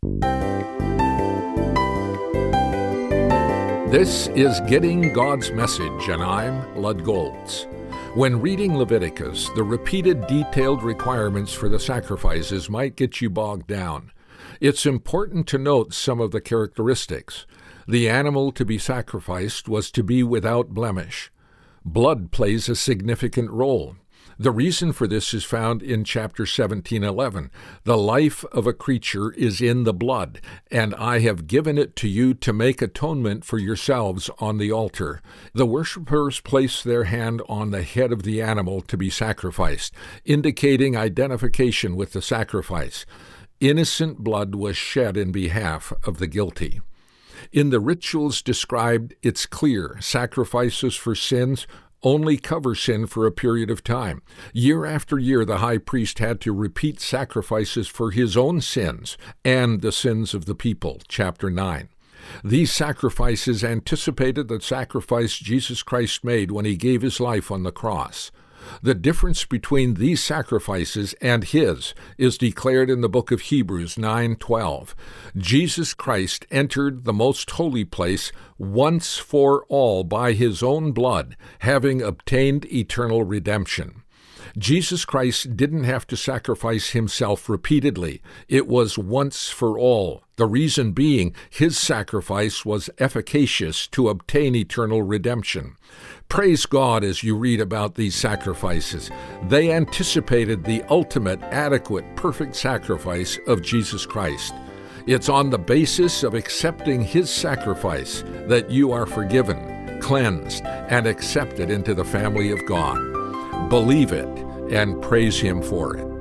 This is Getting God's Message, and I'm Lud Goltz. When reading Leviticus, the repeated detailed requirements for the sacrifices might get you bogged down. It's important to note some of the characteristics. The animal to be sacrificed was to be without blemish. Blood plays a significant role. The reason for this is found in chapter 17:11. The life of a creature is in the blood, and I have given it to you to make atonement for yourselves on the altar. The worshippers place their hand on the head of the animal to be sacrificed, indicating identification with the sacrifice. Innocent blood was shed in behalf of the guilty. In the rituals described, it's clear sacrifices for sins only cover sin for a period of time. Year after year, the high priest had to repeat sacrifices for his own sins and the sins of the people, chapter 9. These sacrifices anticipated the sacrifice Jesus Christ made when he gave his life on the cross. The difference between these sacrifices and his is declared in the book of Hebrews 9:12. Jesus Christ entered the most holy place once for all by his own blood, having obtained eternal redemption. Jesus Christ didn't have to sacrifice himself repeatedly. It was once for all. The reason being, his sacrifice was efficacious to obtain eternal redemption. Praise God as you read about these sacrifices. They anticipated the ultimate, adequate, perfect sacrifice of Jesus Christ. It's on the basis of accepting his sacrifice that you are forgiven, cleansed, and accepted into the family of God. Believe it and praise him for it.